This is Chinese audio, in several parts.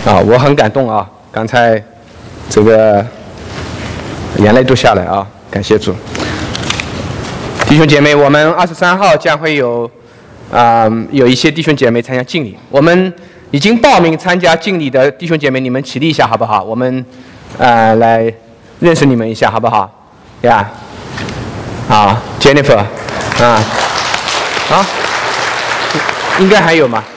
我很感动啊，刚才这个眼泪都下来啊，感谢主。弟兄姐妹，我们23号将会有一些弟兄姐妹参加敬礼，我们已经报名参加敬礼的弟兄姐妹，你们起立一下好不好？我们来认识你们一下好不好？呀，好 ，Jennifer， 好，应该还有吗？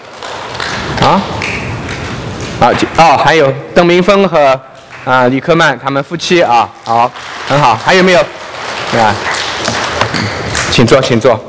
还有邓明峰和李克曼他们夫妻啊，好，很好，还有没有？请坐，请坐。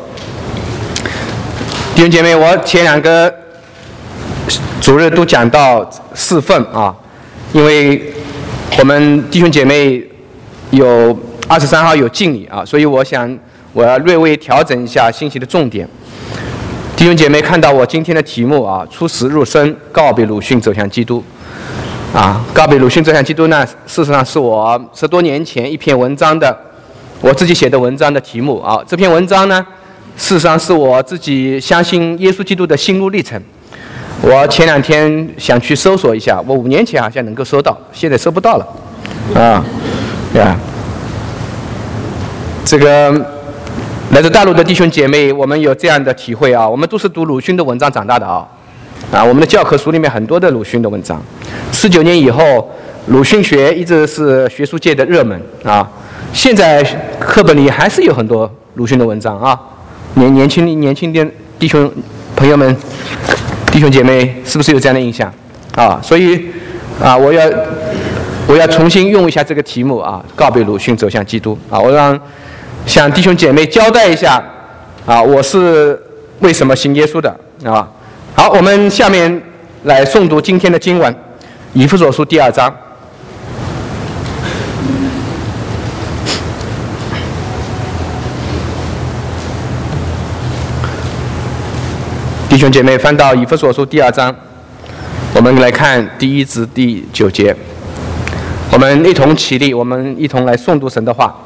弟兄姐妹，我前2个主日都讲到侍奉啊，因为我们弟兄姐妹有23号有敬礼啊，所以我要略微调整一下信息的重点。弟兄姐妹看到我今天的题目啊，出死入生，告别鲁迅走向基督。告别鲁迅走向基督呢，事实上是我10多年前一篇文章的，我自己写的文章的题目啊。这篇文章呢，事实上是我自己相信耶稣基督的心路历程。我前2天想去搜索一下，我5年前好像能够搜到，现在搜不到了。这个来自大陆的弟兄姐妹，我们有这样的体会啊，我们都是读鲁迅的文章长大的啊。我们的教科书里面很多的鲁迅的文章。19年以后，鲁迅学一直是学术界的热门啊。现在课本里还是有很多鲁迅的文章啊。年轻的弟兄朋友们、弟兄姐妹，是不是有这样的印象啊？所以我要重新用一下这个题目啊，告别鲁迅走向基督啊。我向弟兄姐妹交代一下啊，我是为什么信耶稣的啊。好，我们下面来诵读今天的经文，《以弗所书》第2章。弟兄姐妹，翻到《以弗所书》第2章，我们来看第1至第9节。我们一同起立，我们一同来诵读神的话。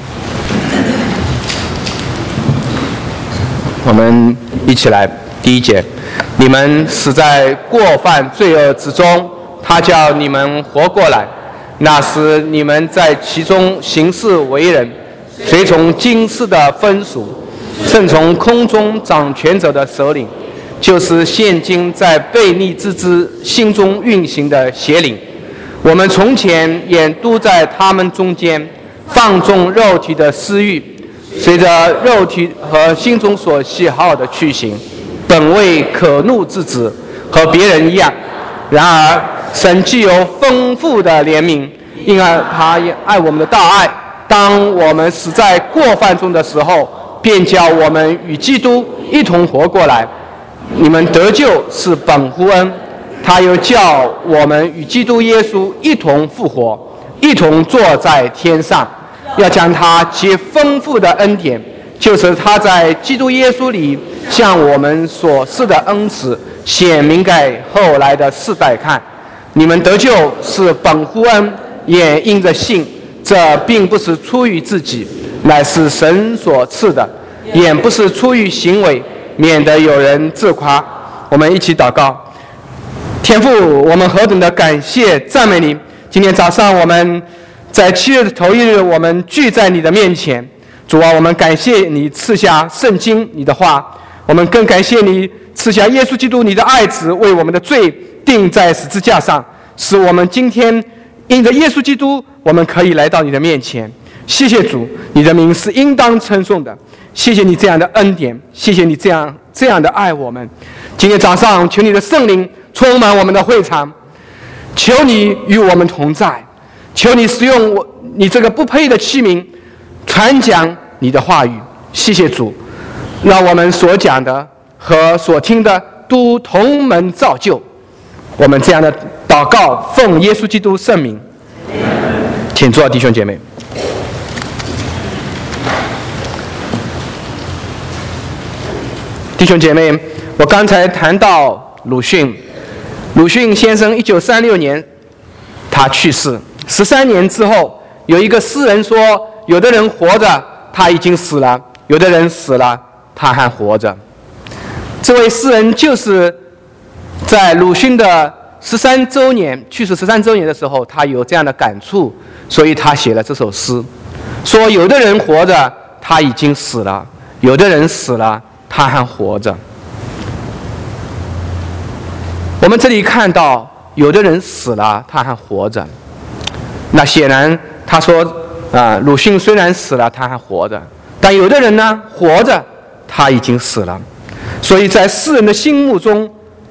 我们一起来，第1节。你们死在过犯罪恶之中，他叫你们活过来。那时你们在其中行事为人，随从今世的风俗，顺从空中掌权者的首领，就是现今在悖逆之子心中运行的邪灵。我们从前也都在他们中间，放纵肉体的私欲，随着肉体和心中所喜好的去行，本为可怒之子，和别人一样。然而神既有丰富的怜悯，因而他也爱我们的大爱，当我们死在过犯中的时候，便叫我们与基督一同活过来。你们得救是本乎恩，他又叫我们与基督耶稣一同复活，一同坐在天上，要将他极丰富的恩典，就是他在基督耶稣里向我们所赐的恩慈，显明给后来的世代看。你们得救是本乎恩，也因着信。这并不是出于自己，乃是神所赐的，也不是出于行为，免得有人自夸。我们一起祷告。天父，我们何等的感谢赞美你！今天早上我们在7月的头1日，我们聚在你的面前。主啊，我们感谢你赐下圣经你的话，我们更感谢你赐下耶稣基督你的爱子，为我们的罪钉在十字架上，使我们今天因着耶稣基督，我们可以来到你的面前。谢谢主，你的名是应当称颂的。谢谢你这样的恩典，谢谢你这样的爱我们。今天早上，求你的圣灵充满我们的会场，求你与我们同在，求你使用你这个不配的器皿，传讲你的话语。谢谢主，让我们所讲的和所听的都同门造就。我们这样的祷告，奉耶稣基督圣名。请坐，弟兄姐妹。弟兄姐妹，我刚才谈到鲁迅先生1936年他去世，13年之后，有一个诗人说，有的人活着他已经死了，有的人死了他还活着。这位诗人就是在鲁迅的去世13周年的时候，他有这样的感触，所以他写了这首诗，说有的人活着，他已经死了；有的人死了，他还活着。我们这里看到，有的人死了，他还活着。那显然，他说鲁迅虽然死了，他还活着；但有的人呢，活着，他已经死了。所以在诗人的心目中，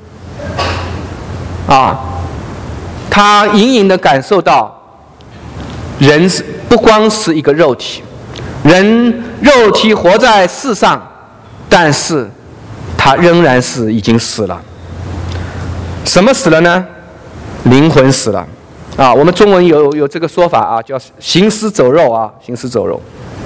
他隐隐地感受到，人不光是一个肉体，人肉体活在世上，但是他仍然是已经死了。什么死了呢？灵魂死了。我们中文有这个说法叫行尸走肉行尸走肉。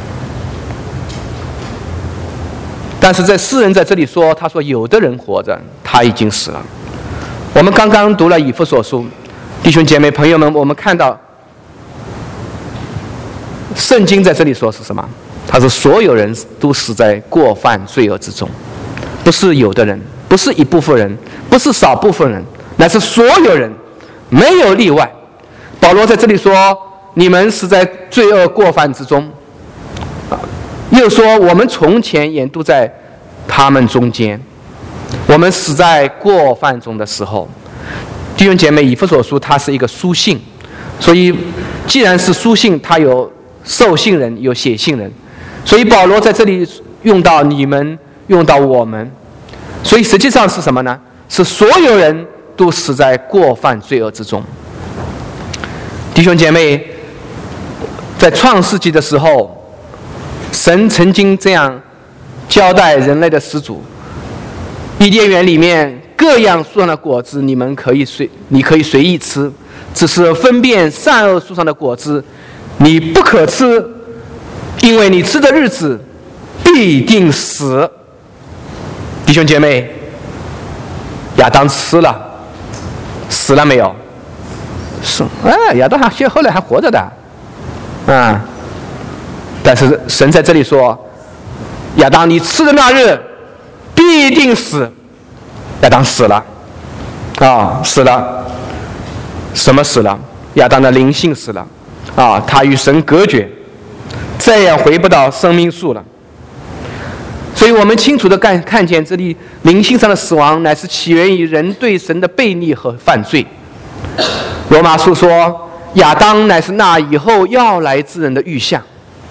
但是诗人在这里说，他说有的人活着，他已经死了。我们刚刚读了以弗所书，弟兄姐妹朋友们，我们看到圣经在这里说是什么？他说所有人都死在过犯罪恶之中，不是有的人，不是一部分人，不是少部分人，乃是所有人，没有例外。保罗在这里说，你们死在罪恶过犯之中，又说我们从前也都在他们中间。我们死在过犯中的时候，弟兄姐妹，以弗所书它是一个书信，所以既然是书信，它有受信人，有写信人，所以保罗在这里用到你们，用到我们，所以实际上是什么呢？是所有人都死在过犯罪恶之中。弟兄姐妹，在创世纪的时候，神曾经这样交代人类的始祖：伊甸园里面各样树上的果子，你可以随意吃，只是分辨善恶树上的果子，你不可吃，因为你吃的日子必定死。弟兄姐妹，亚当吃了，死了没有？亚当后来还活着的，但是神在这里说，亚当你吃的那日必定死。亚当死了，死了。什么死了？亚当的灵性死了，他与神隔绝，再也回不到生命树了。所以我们清楚地看见，这里灵性上的死亡乃是起源于人对神的悖逆和犯罪。罗马书说，亚当乃是那以后要来之人的预像。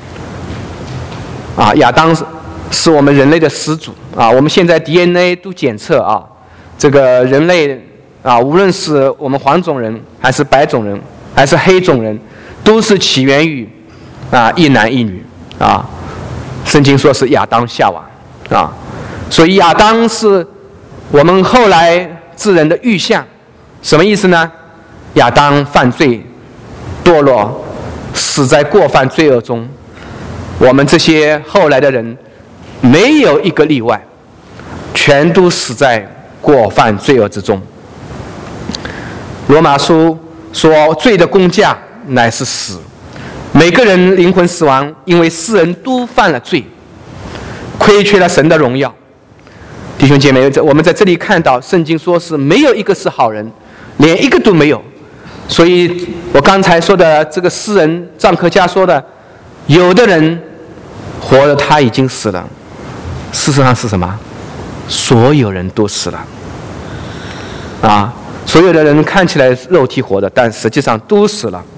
亚当是我们人类的始祖。我们现在 DNA 都检测这个人类无论是我们黄种人，还是白种人，还是黑种人，都是起源于一男一女。圣经说是亚当夏娃。所以亚当是我们后来之人的预像。什么意思呢？亚当犯罪堕落，死在过犯罪恶中。我们这些后来的人没有一个例外，全都死在过犯罪恶之中。罗马书说，罪的工价乃是死，每个人灵魂死亡，因为世人都犯了罪，亏缺了神的荣耀。弟兄姐妹，我们在这里看到圣经说是没有一个是好人，连一个都没有。所以我刚才说的这个诗人臧克家说的，有的人活着他已经死了，事实上是什么？所有人都死了。所有的人看起来肉体活着，但实际上都死了。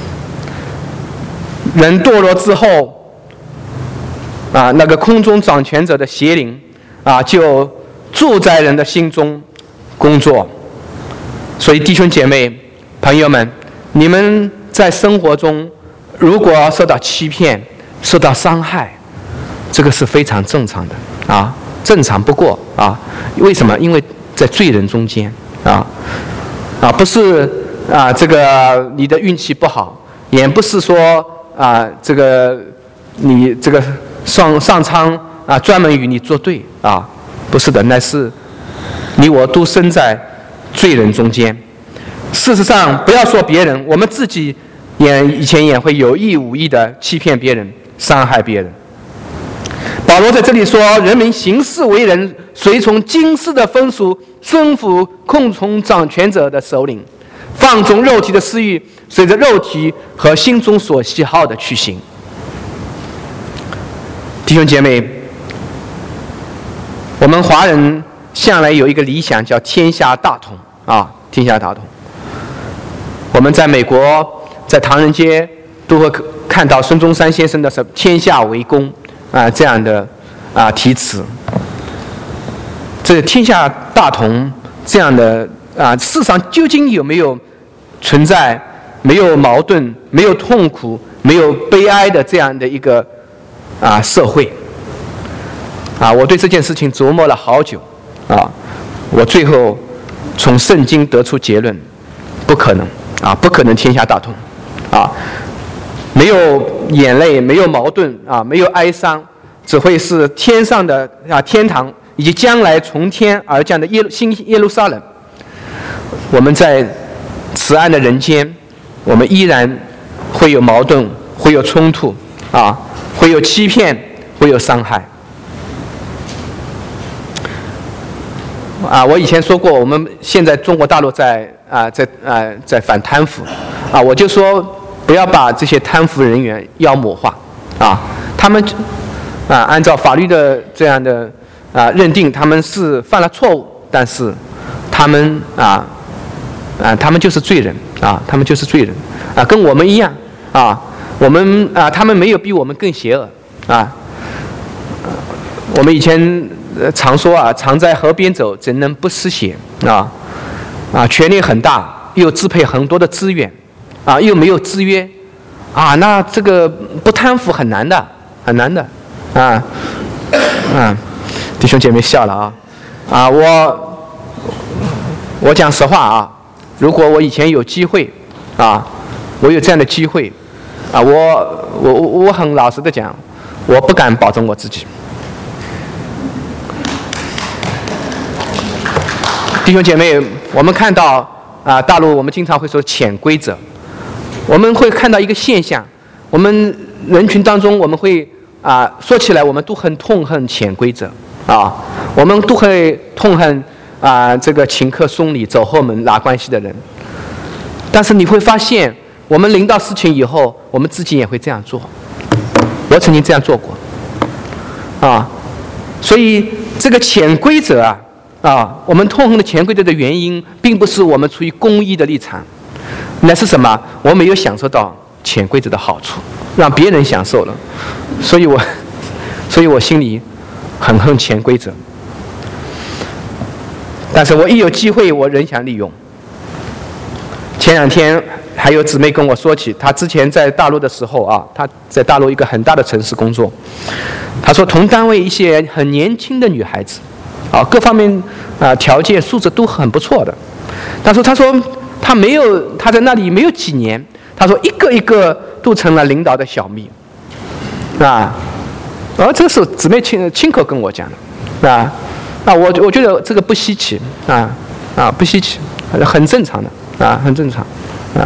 人堕落之后，那个空中掌权者的邪灵就住在人的心中工作。所以弟兄姐妹朋友们，你们在生活中如果受到欺骗，受到伤害，这个是非常正常的正常不过为什么？因为在罪人中间不是这个你的运气不好，也不是说这个你这个上苍专门与你作对不是的，乃是你我都生在罪人中间。事实上，不要说别人，我们自己以前也会有意无意的欺骗别人，伤害别人。 保罗在这里说，人民行事为人，随从今世的风俗，顺服控从掌权者的首领，放纵肉体的私欲，随着肉体和心中所喜好的去行。弟兄姐妹，我们华人向来有一个理想叫天下大同啊，天下大同。我们在美国，在唐人街都会看到孙中山先生的“天下为公”这样的题词。这天下大同这样的世上究竟有没有存在没有矛盾、没有痛苦、没有悲哀的这样的一个社会？我对这件事情琢磨了好久我最后从圣经得出结论：不可能不可能天下大同没有眼泪，没有矛盾没有哀伤，只会是天上的天堂，以及将来从天而降的新耶路撒冷。我们在此岸的人间，我们依然会有矛盾，会有冲突会有欺骗，会有伤害我以前说过，我们现在中国大陆在反贪腐我就说不要把这些贪腐人员妖魔化他们按照法律的这样的认定，他们是犯了错误，但是他们他们就是罪人他们就是罪人跟我们一样我们他们没有比我们更邪恶我们以前常说常在河边走，怎能不湿鞋权力很大，又支配很多的资源又没有制约那这个不贪腐很难的，很难的弟兄姐妹笑了我讲实话如果我以前有机会我有这样的机会我很老实的讲，我不敢保证我自己。弟兄姐妹，我们看到大陆我们经常会说潜规则，我们会看到一个现象，我们人群当中我们会说起来我们都很痛恨潜规则我们都会痛恨这个请客送礼走后门拉关系的人，但是你会发现我们临到事情以后，我们自己也会这样做。我曾经这样做过所以这个潜规则我们痛恨的潜规则的原因，并不是我们出于公义的立场，那是什么？我没有享受到潜规则的好处，让别人享受了，所以我心里很恨潜规则。但是我一有机会，我仍想利用。前两天还有姊妹跟我说起，她之前在大陆的时候她在大陆一个很大的城市工作，她说同单位一些很年轻的女孩子各方面条件素质都很不错的，但是她说她在那里没有几年，她说一个一个都成了领导的小蜜这个是姊妹亲口跟我讲的我觉得这个不稀奇不稀奇，很正常的很正常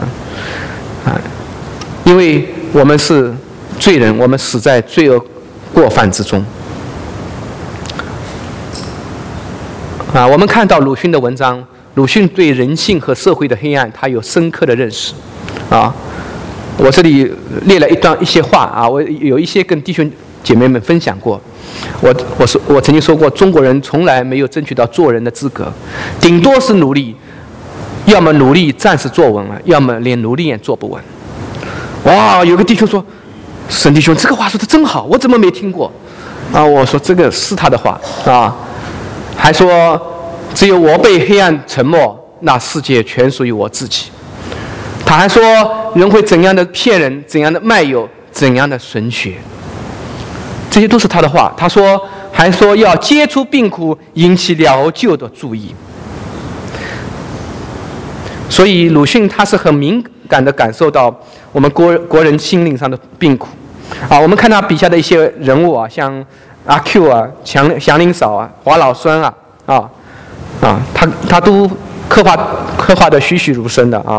因为我们是罪人，我们死在罪恶过犯之中我们看到鲁迅的文章，鲁迅对人性和社会的黑暗他有深刻的认识我这里列了一些话我有一些跟弟兄姐妹们分享过。我曾经说过，中国人从来没有争取到做人的资格，顶多是努力，要么努力暂时坐稳了，要么连努力也坐不稳。有个弟兄说：“沈弟兄，这个话说的真好，我怎么没听过？”我说这个是他的话还说只有我被黑暗沉没，那世界全属于我自己。他还说人会怎样的骗人，怎样的卖友，怎样的损血，这些都是他的话。他还说要接触病苦，引起疗救的注意。所以鲁迅他是很敏感地感受到我们国人心灵上的病苦我们看他笔下的一些人物像阿 Q 祥林嫂华老孙他都刻画的栩栩如生的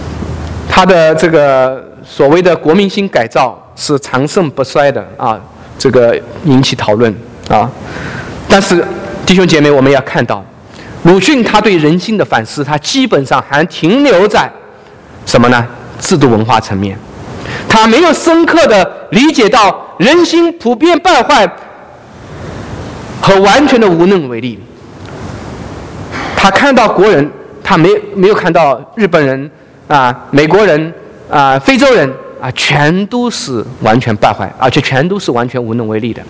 他的这个所谓的国民性改造是长盛不衰的这个引起讨论啊。但是弟兄姐妹，我们要看到，鲁迅他对人性的反思，他基本上还停留在什么呢？制度文化层面，他没有深刻的理解到人心普遍败坏和完全的无能为力。他看到国人，他没有看到日本人啊、美国人啊、非洲人啊，全都是完全败坏，而且全都是完全无能为力的。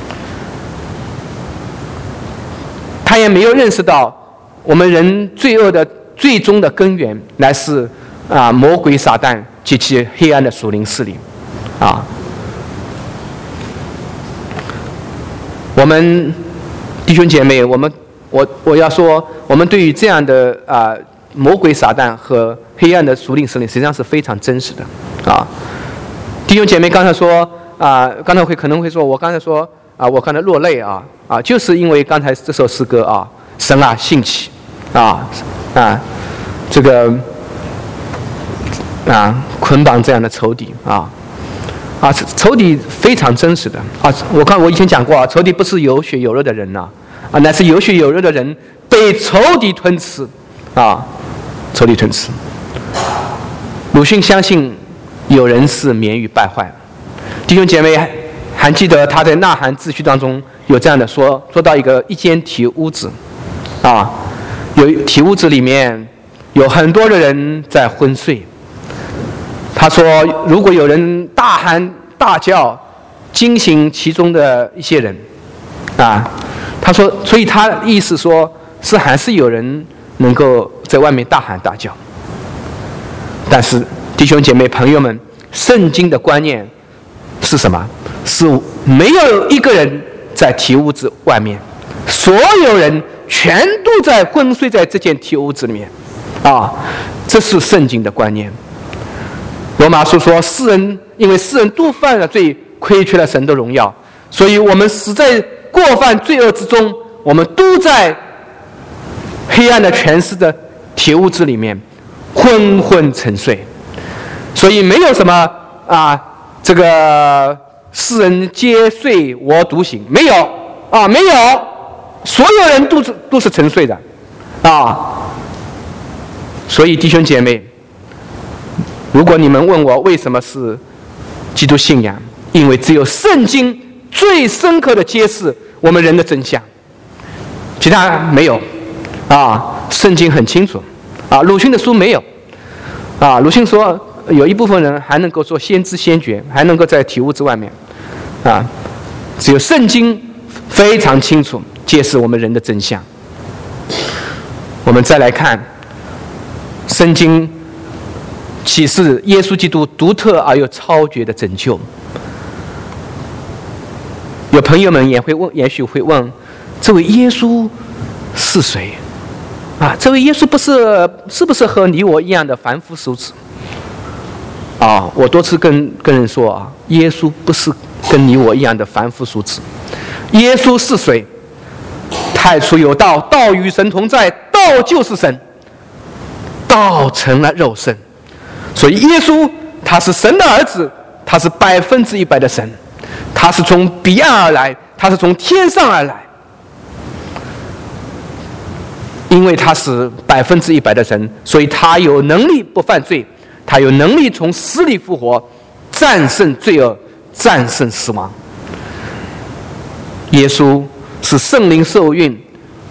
他也没有认识到我们人罪恶的最终的根源乃是魔鬼撒旦及其黑暗的属灵势力啊。我们弟兄姐妹，我要说，我们对于这样的魔鬼撒旦和黑暗的属灵势力，实际上是非常真实的啊。弟兄姐妹刚才说刚才可能会说，我刚才说我刚才落泪就是因为刚才这首诗歌神啊兴起这个捆绑这样的仇敌仇敌非常真实的我以前讲过仇敌不是有血有肉的人乃是有血有肉的人被仇敌吞吃仇敌吞吃。鲁迅相信有人是免于败坏。弟兄姐妹还记得他在《呐喊》自序当中有这样的说到一间铁屋子有铁屋子里面有很多的人在昏睡。他说如果有人大喊大叫惊醒其中的一些人他说所以他的意思说是还是有人能够在外面大喊大叫。但是弟兄姐妹朋友们，圣经的观念是什么？是没有一个人在铁屋子外面，所有人全都在昏睡在这间铁屋子里面这是圣经的观念。罗马书说因为世人都犯了罪，亏缺了神的荣耀，所以我们死在过犯罪恶之中，我们都在黑暗的权势的铁屋子里面昏昏沉睡。所以没有什么这个世人皆睡我独醒，没有没有，所有人都是沉睡的所以弟兄姐妹，如果你们问我为什么是基督信仰，因为只有圣经最深刻的揭示我们人的真相，其他没有圣经很清楚鲁迅的书没有鲁迅说有一部分人还能够做先知先觉，还能够在铁屋子外面只有圣经非常清楚揭示我们人的真相。我们再来看圣经启示耶稣基督独特而又超绝的拯救。有朋友们也许会问，这位耶稣是谁这位耶稣是不是和你我一样的凡夫俗子我多次跟人说耶稣不是跟你我一样的凡夫俗子。耶稣是谁？太初有道，道与神同在，道就是神，道成了肉身。所以耶稣他是神的儿子，他是100%的神，他是从彼岸而来，他是从天上而来。因为他是100%的神，所以他有能力不犯罪，他有能力从死里复活，战胜罪恶，战胜死亡。耶稣是圣灵受孕，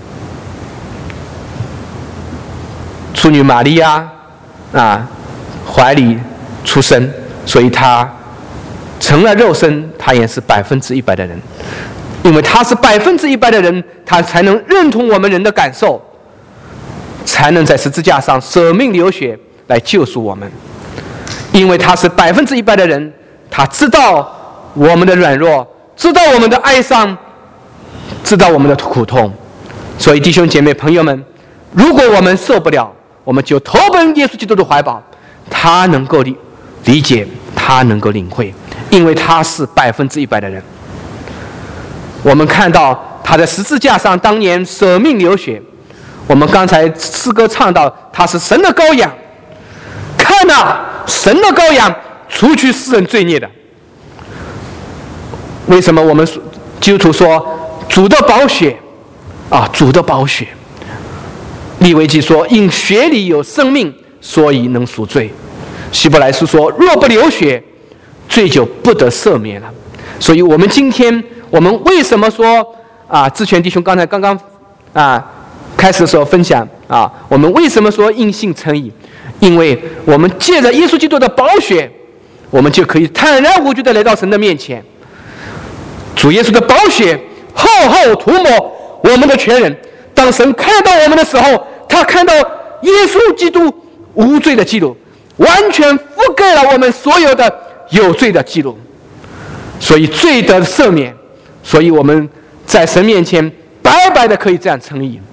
处女玛利亚怀里出生，所以他成了肉身，他也是100%的人。因为他是100%的人，他才能认同我们人的感受，才能在十字架上舍命流血来救赎我们。因为他是100%的人，他知道我们的软弱，知道我们的哀伤，知道我们的苦痛。所以弟兄姐妹朋友们，如果我们受不了，我们就投奔耶稣基督的怀抱，他能够理解，他能够领会，因为他是100%的人。我们看到他在十字架上当年舍命流血，我们刚才诗歌唱到他是神的羔羊，看神的羔羊除去世人罪孽的。 为什么我们基督徒说主的宝血啊，主的宝血？利未记说因血里有生命，所以能赎罪。希伯来书说若不流血，罪就不得赦免了。所以我们今天我们为什么说志全弟兄刚刚开始的时候分享我们为什么说因信称义？因为我们借着耶稣基督的宝血，我们就可以坦然无惧地来到神的面前。主耶稣的宝血厚厚涂抹我们的全人，当神看到我们的时候，他看到耶稣基督无罪的记录，完全覆盖了我们所有的有罪的记录，所以罪得赦免，所以我们在神面前白白的可以这样称义。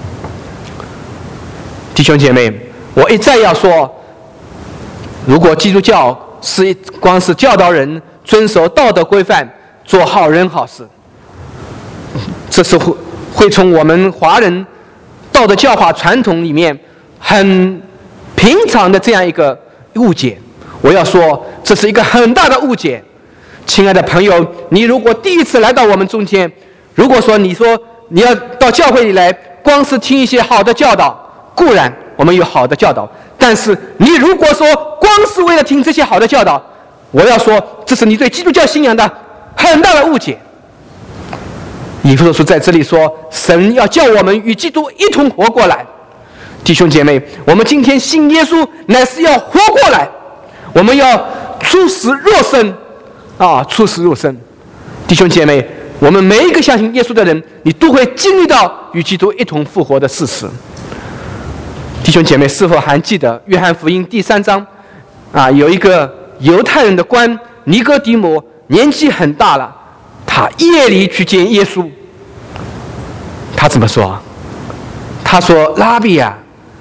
弟兄姐妹，我一再要说，如果基督教光是教导人遵守道德规范，做好人好事，这是会从我们华人道德教化传统里面很平常的这样一个误解。我要说，这是一个很大的误解。亲爱的朋友，你如果第一次来到我们中间，如果说你要到教会里来，光是听一些好的教导，固然我们有好的教导，但是你如果说光是为了听这些好的教导，我要说，这是你对基督教信仰的很大的误解。以弗所书在这里说，神要叫我们与基督一同活过来。弟兄姐妹，我们今天信耶稣乃是要活过来，我们要出死入生出死入生。弟兄姐妹，我们每一个相信耶稣的人，你都会经历到与基督一同复活的事实。弟兄姐妹，是否还记得约翰福音第3章有一个犹太人的官尼哥底母，年纪很大了，他夜里去见耶稣。他怎么说？他说：拉比啊，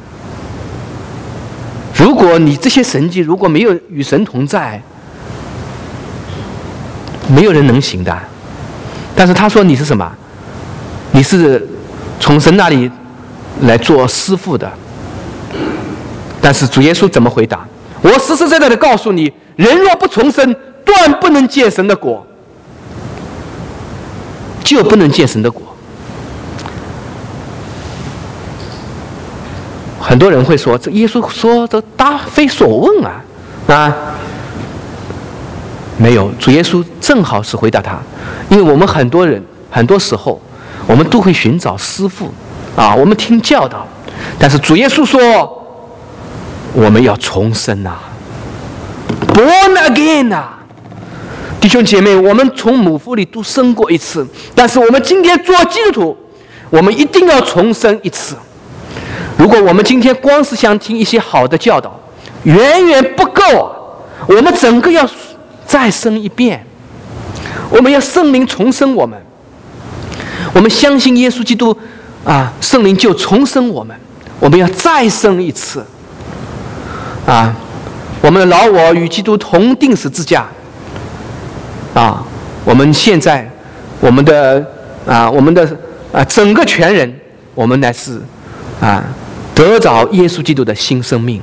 如果你这些神迹如果没有与神同在，没有人能行的。但是他说你是什么？你是从神那里来做师傅的。但是主耶稣怎么回答？我实实在在的告诉你，人若不重生，断不能见神的国，就不能见神的国。很多人会说，这耶稣说的答非所问没有，主耶稣正好是回答他。因为我们很多人很多时候我们都会寻找师父我们听教导，但是主耶稣说我们要重生born again 弟兄姐妹，我们从母腹里都生过一次，但是我们今天做基督徒，我们一定要重生一次。如果我们今天光是想听一些好的教导，远远不够我们整个要再生一遍，我们要圣灵重生我们。我们相信耶稣基督圣灵就重生我们，我们要再生一次我们的老我与基督同钉十字架我们现在我们的整个全人，我们乃是得着耶稣基督的新生命。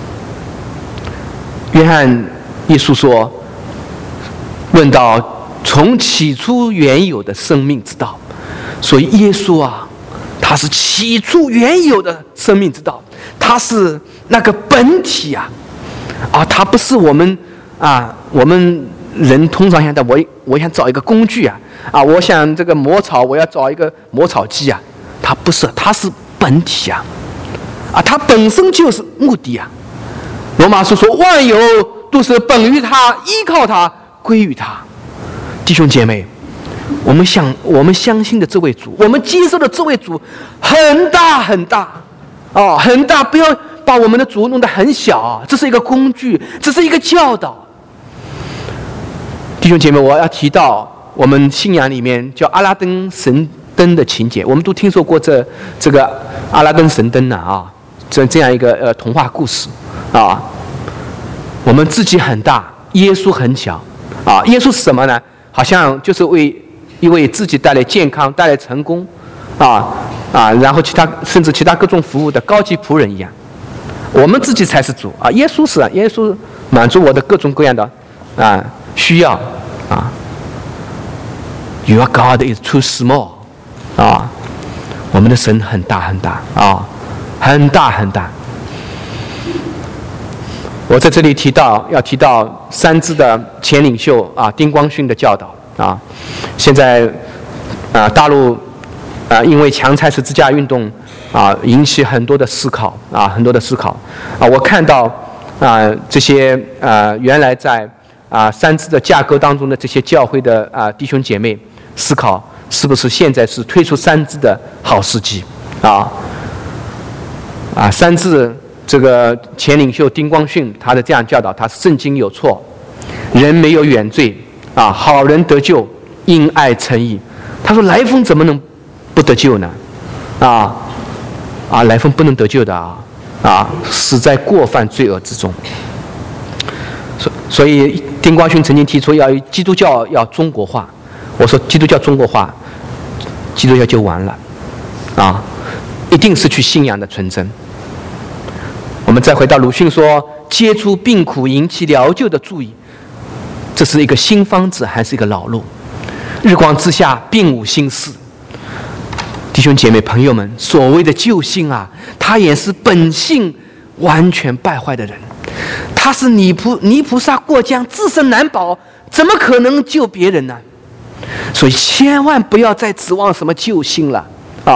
约翰耶稣说，问到从起初原有的生命之道，所以耶稣他是起初原有的生命之道，他是那个本体他不是我们我们人通常想的，我想找一个工具我想这个磨草，我要找一个磨草机他不是，他是本体他本身就是目的罗马书说万有都是本于他，依靠他，归于他。弟兄姐妹，我们相信的这位主，我们接受的这位主很大很大很大，不要把我们的主弄得很小这是一个工具，这是一个教导。弟兄姐妹，我要提到我们信仰里面叫阿拉丁神灯的情节，我们都听说过这个阿拉丁神灯这样一个童话故事我们自己很大，耶稣很小耶稣是什么呢？好像就是为自己带来健康，带来成功然后甚至其他各种服务的高级仆人一样。我们自己才是主耶稣满足我的各种各样的需要 Your God is too small 啊，我们的神很大很大啊，很大很大。我在这里要提到三支的前领袖啊，丁光勋的教导啊。现在大陆因为强拆十字架运动引起很多的思考很多的思考我看到这些原来在三支的架构当中的这些教会的弟兄姐妹思考，是不是现在是推出三支的好时机三支这个前领袖丁光勋他的这样教导，他圣经有错，人没有原罪好人得救，因爱称义。他说来风怎么能不得救呢？来风不能得救的死在过犯罪恶之中。所以丁光勋曾经提出基督教要中国化，我说基督教中国化，基督教就完了一定失去信仰的纯真。我们再回到鲁迅说，接触病苦引起疗救的注意，这是一个新方子还是一个老路？日光之下并无新事。弟兄姐妹朋友们，所谓的救性他也是本性完全败坏的人，他是泥菩萨过江，自身难保，怎么可能救别人呢？所以千万不要再指望什么救星了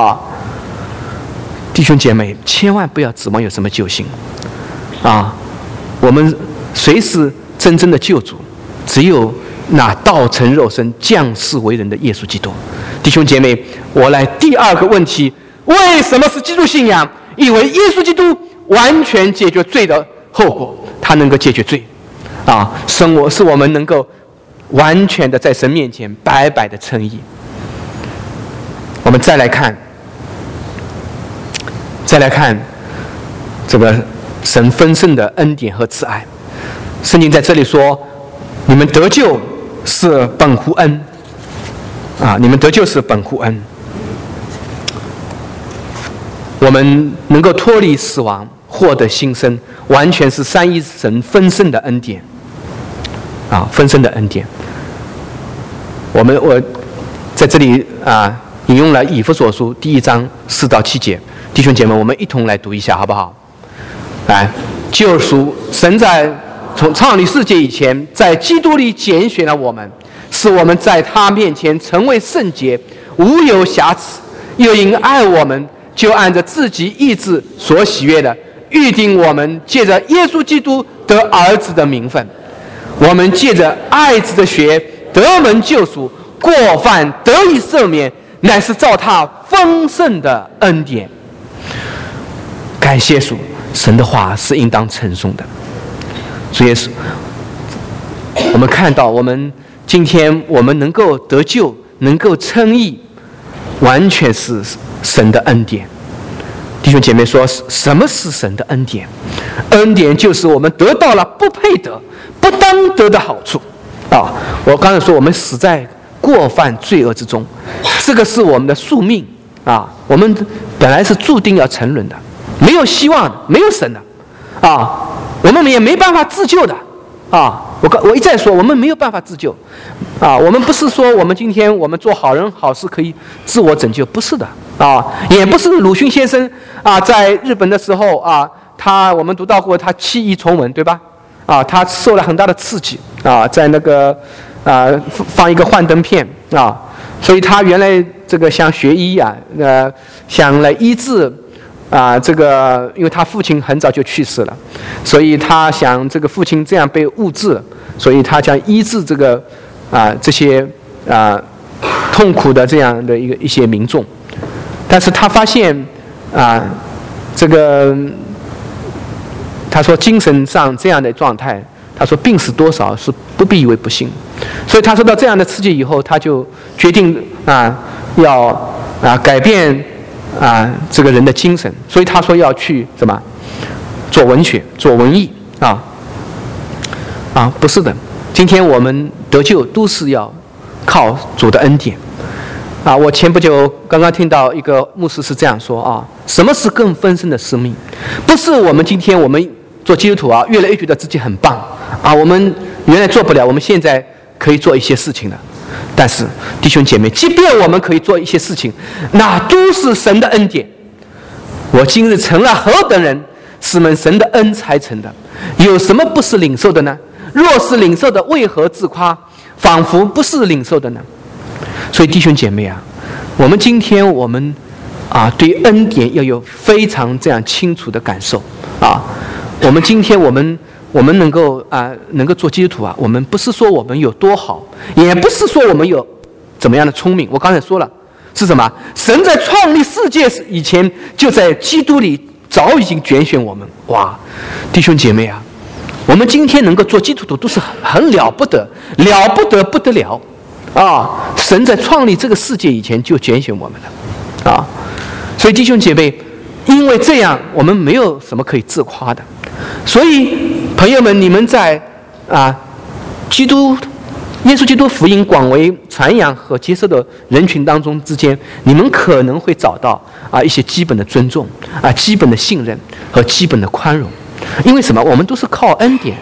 弟兄姐妹，千万不要指望有什么救星我们谁是真正的救主？只有那道成肉身降世为人的耶稣基督。弟兄姐妹，我来第二个问题，为什么是基督信仰？因为耶稣基督完全解决罪的后果，他能够解决罪使我们能够完全的在神面前白白的称义。我们再来看这个神丰盛的恩典和慈爱。圣经在这里说，你们得救是本乎恩你们得救是本乎恩。我们能够脱离死亡，获得新生，完全是三一神丰盛的恩典丰盛的恩典。我在这里引用了以弗所书第1章4到7节，弟兄姐妹，我们一同来读一下好不好？来，救赎，神从创立世界以前，在基督里拣选了我们，使我们在他面前成为圣洁，无有瑕疵，又因爱我们，就按着自己意志所喜悦的，预定我们借着耶稣基督得儿子的名分。我们借着爱子的血得蒙救赎，过犯得以赦免，乃是照他丰盛的恩典。感谢主，神的话是应当称颂的。主耶稣，我们看到今天我们能够得救，能够称义，完全是神的恩典。弟兄姐妹说，什么是神的恩典？恩典就是我们得到了不配得、不当得的好处我刚才说，我们死在过犯罪恶之中，这个是我们的宿命我们本来是注定要沉沦的，没有希望的，没有神的我们也没办法自救的我一再说，我们没有办法自救我们不是说我们今天我们做好人好事可以自我拯救，不是的也不是鲁迅先生在日本的时候我们读到过他弃医从文，对吧他受了很大的刺激在那个放一个幻灯片所以他原来这个想学医想来医治这个因为他父亲很早就去世了，所以他想这个父亲这样被误治，所以他想医治这个这些痛苦的这样的一些民众。但是他发现这个他说精神上这样的状态，他说病死多少是不必以为不幸。所以他受到这样的刺激以后，他就决定要改变这个人的精神，所以他说要去什么做文学、做文艺不是的，今天我们得救都是要靠主的恩典我前不久刚刚听到一个牧师是这样说什么是更丰盛的生命？不是我们今天我们做基督徒越来越觉得自己很棒我们原来做不了，我们现在可以做一些事情的。但是弟兄姐妹，即便我们可以做一些事情，那都是神的恩典。我今日成了何等人，是蒙神的恩才成的，有什么不是领受的呢？若是领受的，为何自夸，仿佛不是领受的呢？所以弟兄姐妹啊，我们今天对恩典要有非常这样清楚的感受啊。我们今天我们能够做基督徒啊，我们不是说我们有多好，也不是说我们有怎么样的聪明。我刚才说了是什么？神在创立世界以前，就在基督里早已经拣选我们。哇，弟兄姐妹啊，我们今天能够做基督徒都是很了不得，了不得不得了啊！神在创立这个世界以前就拣选我们了啊！所以弟兄姐妹，因为这样，我们没有什么可以自夸的。所以朋友们，你们在耶稣基督福音广为传扬和接受的人群当中之间，你们可能会找到一些基本的尊重基本的信任和基本的宽容。因为什么？我们都是靠恩典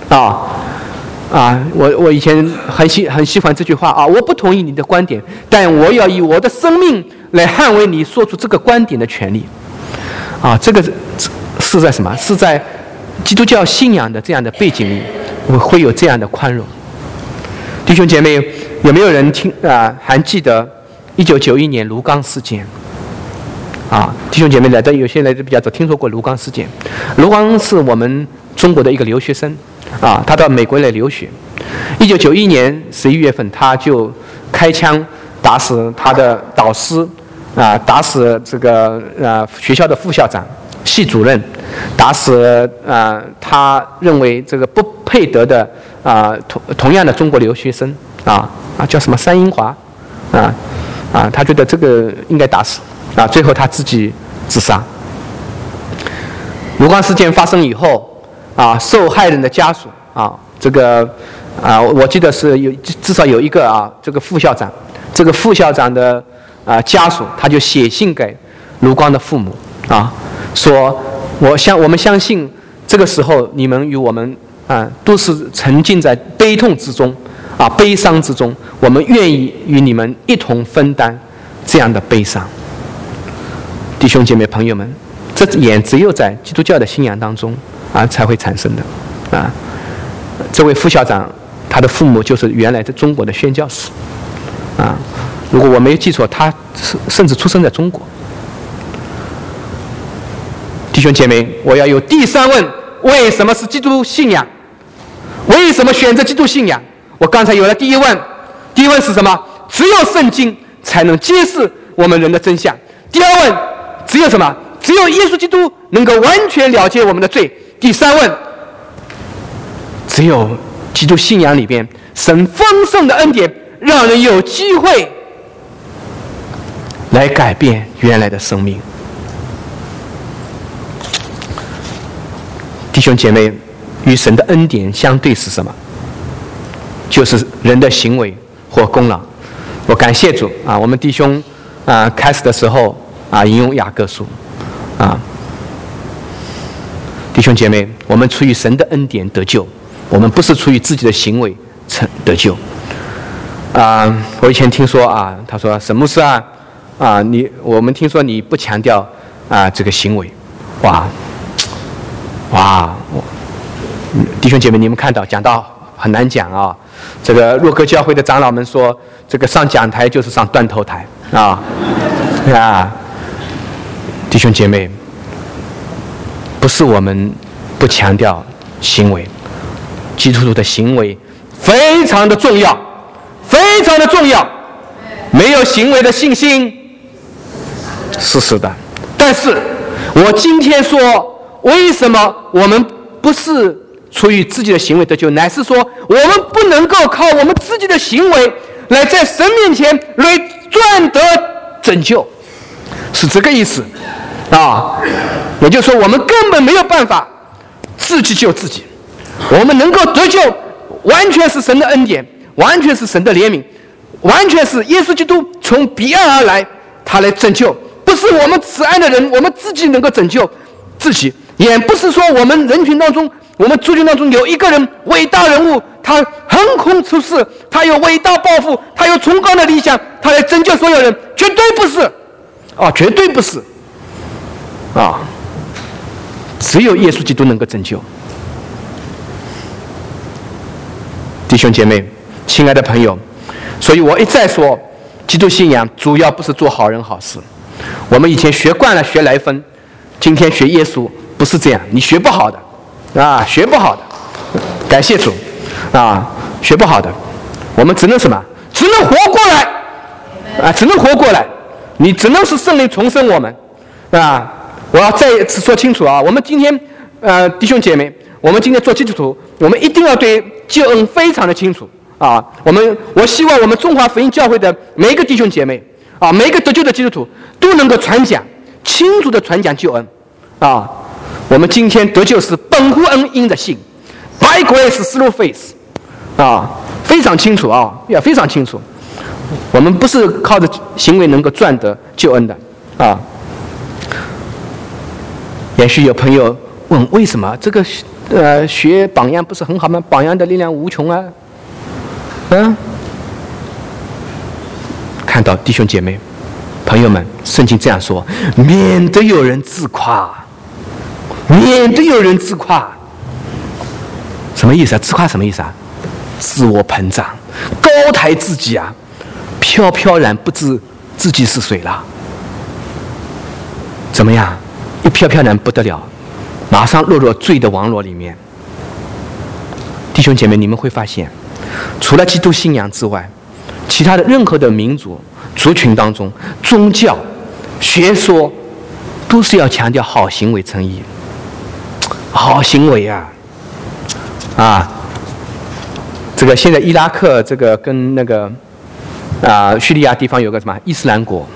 我以前很喜欢这句话我不同意你的观点，但我要以我的生命来捍卫你说出这个观点的权利这个是在什么？是在基督教信仰的这样的背景里，会有这样的宽容。弟兄姐妹，有没有人还记得1991年卢刚事件弟兄姐妹有些来的比较早，听说过卢刚事件。卢刚是我们中国的一个留学生他到美国来留学。1991年11月份，他就开枪打死他的导师打死这个学校的副校长、系主任，打死他认为这个不配得的同样的中国留学生叫什么山英华他觉得这个应该打死最后他自己自杀。卢刚事件发生以后受害人的家属这个我记得是至少有一个这个副校长，这个副校长的家属，他就写信给卢刚的父母说我们相信这个时候你们与我们都是沉浸在悲痛之中悲伤之中，我们愿意与你们一同分担这样的悲伤。弟兄姐妹朋友们，这也只有在基督教的信仰当中才会产生的这位副校长他的父母就是原来在中国的宣教士如果我没有记错，他甚至出生在中国。弟兄姐妹，我要有第三问：为什么是基督信仰？为什么选择基督信仰？我刚才有了第一问，第一问是什么？只有圣经才能揭示我们人的真相。第二问，只有什么？只有耶稣基督能够完全了解我们的罪。第三问，只有基督信仰里边神丰盛的恩典，让人有机会来改变原来的生命。弟兄姐妹，与神的恩典相对是什么？就是人的行为或功劳。我感谢主我们弟兄开始的时候引用雅各书弟兄姐妹，我们出于神的恩典得救，我们不是出于自己的行为得救我以前听说他说沈牧师我们听说你不强调这个行为。哇，弟兄姐妹，你们看到讲到很难讲这个若歌教会的长老们说，这个上讲台就是上断头台弟兄姐妹，不是我们不强调行为，基督徒的行为非常的重要，非常的重要。没有行为的信心是死的。但是我今天说，为什么我们不是出于自己的行为得救，乃是说我们不能够靠我们自己的行为来在神面前来赚得拯救，是这个意思也就是说我们根本没有办法自己救自己，我们能够得救完全是神的恩典，完全是神的怜悯，完全是耶稣基督从彼岸而来，他来拯救，不是我们慈爱的人我们自己能够拯救自己，也不是说我们人群当中，我们族群当中有一个人伟大人物他横空出世，他有伟大抱负，他有崇高的理想，他来拯救所有人，绝对不是绝对不是只有耶稣基督能够拯救。弟兄姐妹，亲爱的朋友，所以我一再说，基督信仰主要不是做好人好事。我们以前学惯了学来分，今天学耶稣不是这样，你学不好的学不好的，感谢主学不好的，我们只能什么？只能活过来只能活过来，你只能是圣灵重生我们我要再一次说清楚我们今天弟兄姐妹，我们今天做基督徒，我们一定要对救恩非常的清楚我希望我们中华福音教会的每一个弟兄姐妹每一个得救的基督徒都能够传讲清楚的传讲救恩我们今天得救是本乎恩因的信 by grace through faith非常清楚也非常清楚，我们不是靠着行为能够赚得救恩的也许有朋友问，为什么这个学榜样不是很好吗？榜样的力量无穷看到弟兄姐妹朋友们，圣经这样说，免得有人自夸，免得有人自夸，什么意思自夸什么意思自我膨胀，高抬自己飘飘然不知自己是谁了。怎么样？一飘飘然不得了，马上落入罪的网络里面。弟兄姐妹，你们会发现，除了基督信仰之外，其他的任何的民族族群当中，宗教学说都是要强调好行为称义，好行为这个现在伊拉克这个跟那个叙利亚地方有个什么伊斯兰国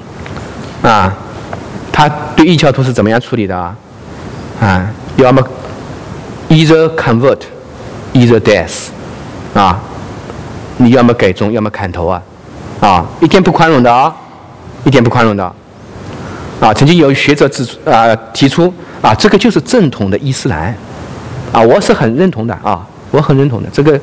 他对异教徒是怎么样处理的要么 either convert either death 你要么改宗要么砍头一点不宽容的一点不宽容的曾经有学者提出这个就是正统的伊斯兰我是很认同的我很认同的这个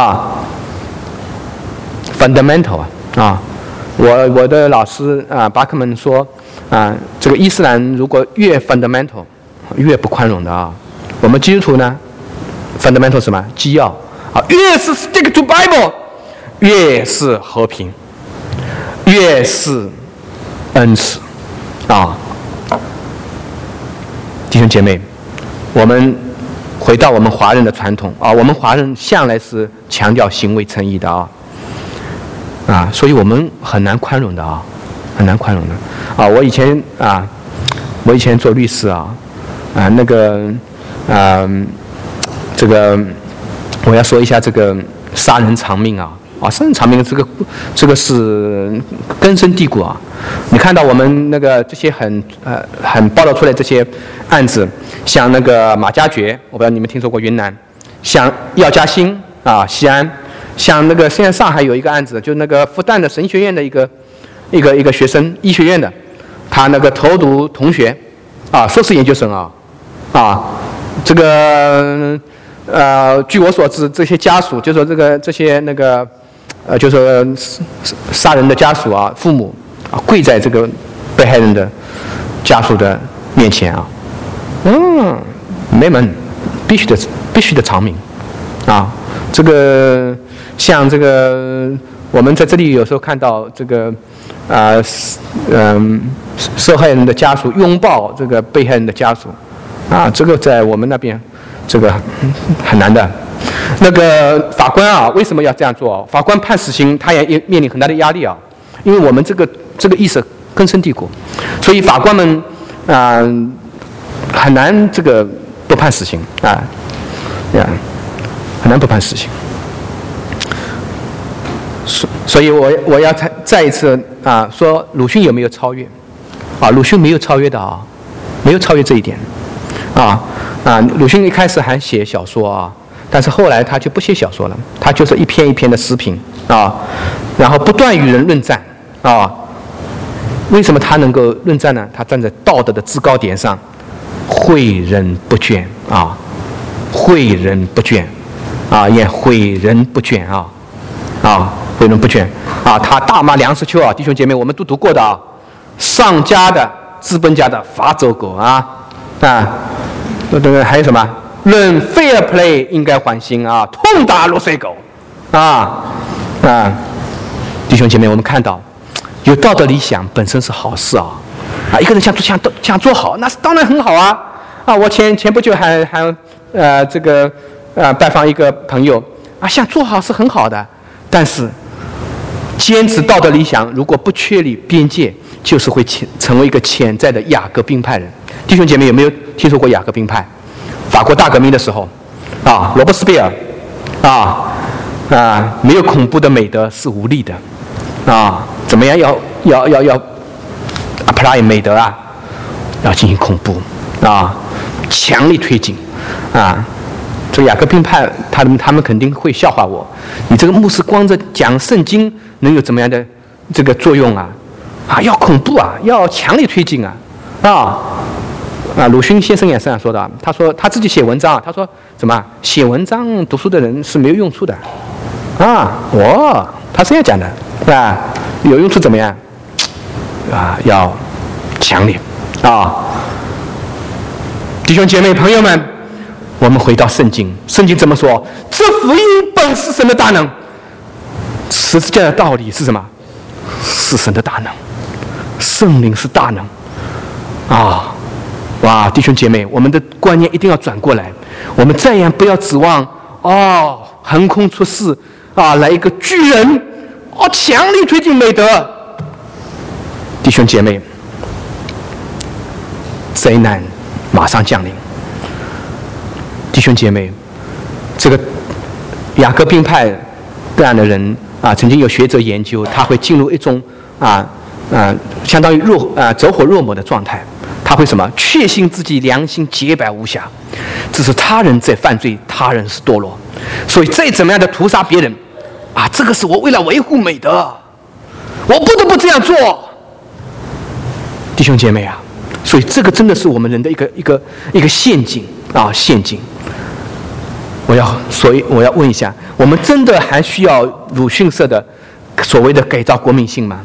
fundamental 我的老师巴克曼说这个伊斯兰如果越 fundamental 越不宽容的我们基督徒呢 fundamental 什么基要越是 stick to Bible 越是和平，越是恩慈弟兄姐妹，我们回到我们华人的传统我们华人向来是强调行为称义的所以我们很难宽容的很难宽容的我以前做律师那个这个我要说一下这个杀人偿命杀人偿命这个是根深蒂固你看到我们那个这些很报道出来这些案子，像那个马加爵，我不知道你们听说过云南，像药家鑫西安，像那个现在上海有一个案子，就那个复旦的神学院的一个学生，医学院的，他那个投毒同学硕士研究生这个据我所知，这些家属就说这些那个就说杀人的家属父母跪在这个被害人的家属的面前没门，必须的偿命这个像这个我们在这里有时候看到这个受害人的家属拥抱这个被害人的家属这个在我们那边这个很难的。那个法官为什么要这样做法官判死刑，他也面临很大的压力因为我们这个意识根深蒂固，所以法官们很难这个不判死刑很难不判死刑。所以我要再一次说鲁迅有没有超越鲁迅没有超越的没有超越这一点鲁迅一开始还写小说但是后来他就不写小说了，他就是一篇一篇的诗评然后不断与人论战为什么他能够论战呢？他站在道德的制高点上，诲人不倦诲人不倦也诲人不倦诲人不倦他大骂梁实秋弟兄姐妹，我们都读过的上家的、资本家的罚走狗还有什么？论 fair play 应该还心痛打落水狗弟兄姐妹，我们看到有道德理想本身是好事一个人想做好，那是当然很好我前不久还拜访一个朋友想做好是很好的，但是坚持道德理想如果不确立边界，就是会成为一个潜在的雅各宾派人。弟兄姐妹有没有听说过雅各宾派？法国大革命的时候罗伯斯庇尔没有恐怖的美德是无力的怎么样要 apply 美德要进行恐怖强力推进这个雅各宾派他们肯定会笑话我，你这个牧师光着讲圣经能有怎么样的这个作用要恐怖要强力推进鲁迅先生也是这样说的，他说他自己写文章他说怎么写文章读书的人是没有用处的他是这样讲的有用处怎么样要强烈弟兄姐妹朋友们，我们回到圣经怎么说？这福音本是神的大能。十字架的道理是什么？是神的大能，圣灵是大能弟兄姐妹，我们的观念一定要转过来，我们再也不要指望横空出世来一个巨人强力推进美德。弟兄姐妹，灾难马上降临。弟兄姐妹，这个雅各宾派这样的人曾经有学者研究，他会进入一种相当于走火入魔的状态。他会什么？确信自己良心洁白无瑕，只是他人在犯罪，他人是堕落，所以再怎么样的屠杀别人这个是我为了维护美德，我不得不这样做。弟兄姐妹所以这个真的是我们人的一个陷阱陷阱。所以我要问一下，我们真的还需要鲁迅社的所谓的改造国民性吗？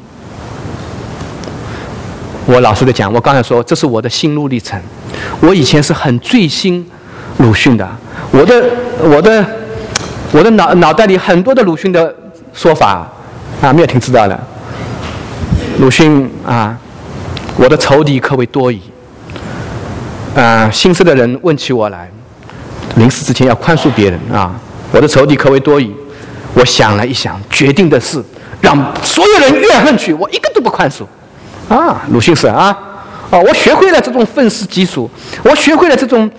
我老实的讲，我刚才说这是我的心路历程。我以前是很醉心鲁迅的，我的脑袋里很多的鲁迅的说法没有听知道了。鲁迅我的仇敌可谓多矣心思的人问起我来，临死之前要宽恕别人我的仇敌可谓多矣。我想了一想，决定的是让所有人怨恨去，我一个都不宽恕鲁迅是我学会了这种愤世嫉俗，我学会了这种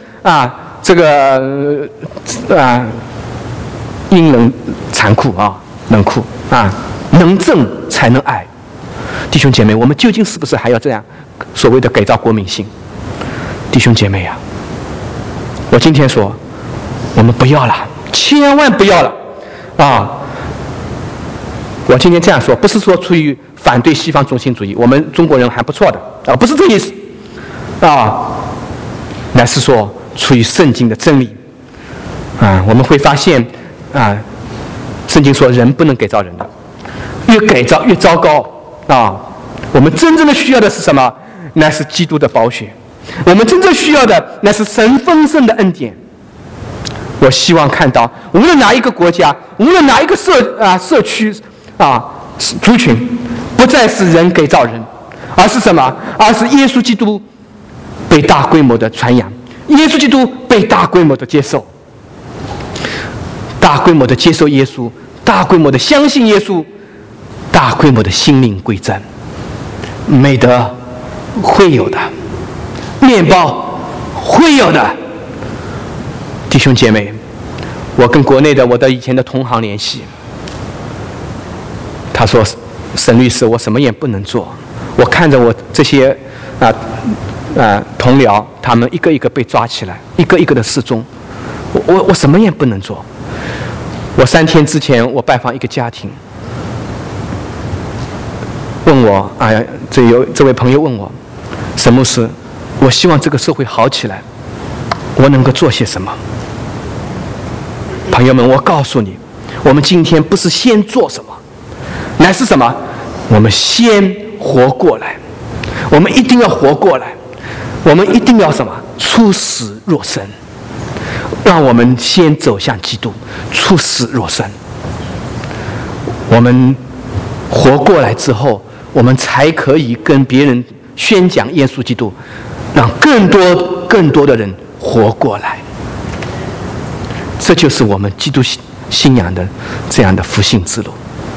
阴冷残酷冷酷能正才能爱。弟兄姐妹，我们究竟是不是还要这样所谓的改造国民性？弟兄姐妹我今天说我们不要了，千万不要了我今天这样说不是说出于反对西方中心主义，我们中国人还不错的不是这个意思乃是说出于圣经的真理我们会发现圣经说人不能改造人的，越改造越糟糕我们真正的需要的是什么？乃是基督的宝血，我们真正需要的乃是神丰盛的恩典。我希望看到无论哪一个国家，无论哪一个社区族群，不再是人改造人，而是什么？而是耶稣基督被大规模的传扬，耶稣基督被大规模的接受，大规模的接受耶稣，大规模的相信耶稣，大规模的心灵归正。美德会有的，面包会有的。弟兄姐妹，我跟国内的我的以前的同行联系，他说沈律师，我什么也不能做，我看着我这些同僚他们一个一个被抓起来，一个一个的失踪，我什么也不能做。我3天之前我拜访一个家庭，问我这位朋友问我，沈牧师，我希望这个社会好起来，我能够做些什么？ 朋友们，我告诉你，我们今天不是先做什么，乃是什么？我们先活过来。我们一定要活过来，我们一定要什么？出死若生。让我们先走向基督，出死若生。我们活过来之后，我们才可以跟别人宣讲耶稣基督，让更多的人活过来。这就是我们基督信仰的这样的复兴之路。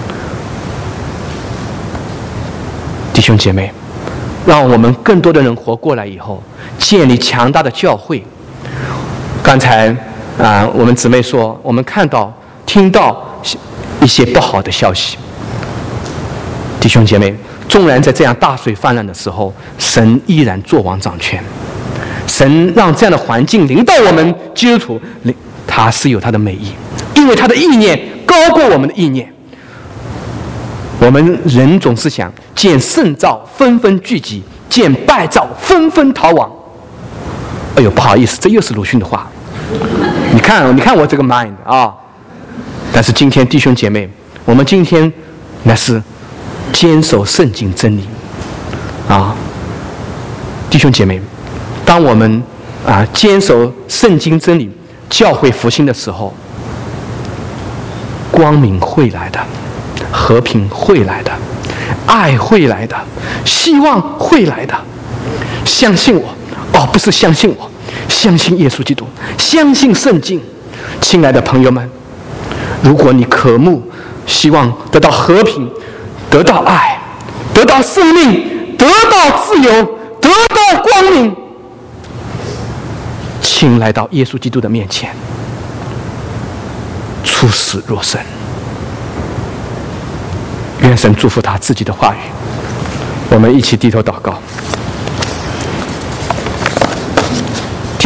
弟兄姐妹，让我们更多的人活过来以后，建立强大的教会。刚才我们姊妹说，我们听到一些不好的消息。弟兄姐妹，纵然在这样大水泛滥的时候，神依然作王掌权。神让这样的环境临到我们基督徒，他是有他的美意，因为他的意念高过我们的意念。我们人总是想见圣兆纷纷聚集，见败兆纷纷逃亡。哎呦，不好意思，这又是鲁迅的话。你看我这个 mind 啊！但是今天弟兄姐妹，我们今天乃是坚守圣经真理啊！弟兄姐妹，当我们坚守圣经真理，教会复兴的时候，光明会来的，和平会来的，爱会来的，希望会来的。相信我，不是相信我，相信耶稣基督，相信圣经。亲爱的朋友们，如果你渴慕希望得到和平，得到爱，得到生命，得到自由，得到光明，请来到耶稣基督的面前，出死若生。愿神祝福他自己的话语。我们一起低头祷告。